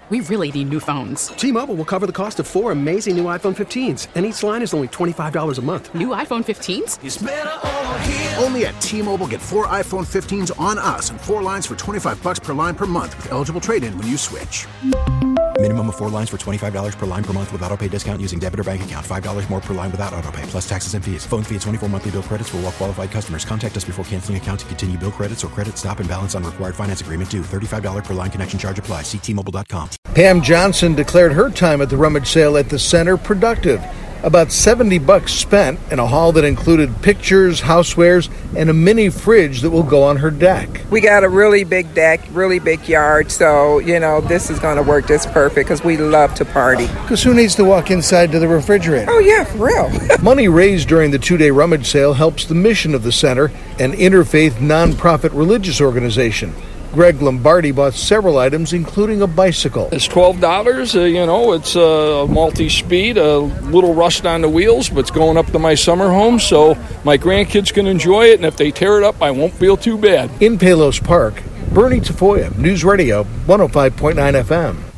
We really need new phones. T-Mobile will cover the cost of 4 amazing new iPhone 15s, and each line is only $25 a month. New iPhone 15s? It's better over here. Only at T-Mobile, get 4 iPhone 15s on us and 4 lines for $25 per line per month with eligible trade-in when you switch. Minimum of 4 lines for $25 per line per month with autopay discount using debit or bank account. $5 more per line without autopay, plus taxes and fees. Phone fee at 24 monthly bill credits for well-qualified customers. Contact us before canceling account to continue bill credits or credit stop and balance on required finance agreement due. $35 per line connection charge applies. See T-Mobile.com. Pam Johnson declared her time at the rummage sale at the center productive. About $70 spent in a haul that included pictures, housewares, and a mini fridge that will go on her deck. We got a really big deck, really big yard, so, this is going to work just perfect because we love to party. Because who needs to walk inside to the refrigerator? Oh, yeah, for real. Money raised during the 2-day rummage sale helps the mission of the center, an interfaith nonprofit religious organization. Greg Lombardi bought several items, including a bicycle. It's $12. It's a multi-speed, a little rust on the wheels, but it's going up to my summer home, so my grandkids can enjoy it, and if they tear it up, I won't feel too bad. In Palos Park, Bernie Tafoya, News Radio 105.9 FM.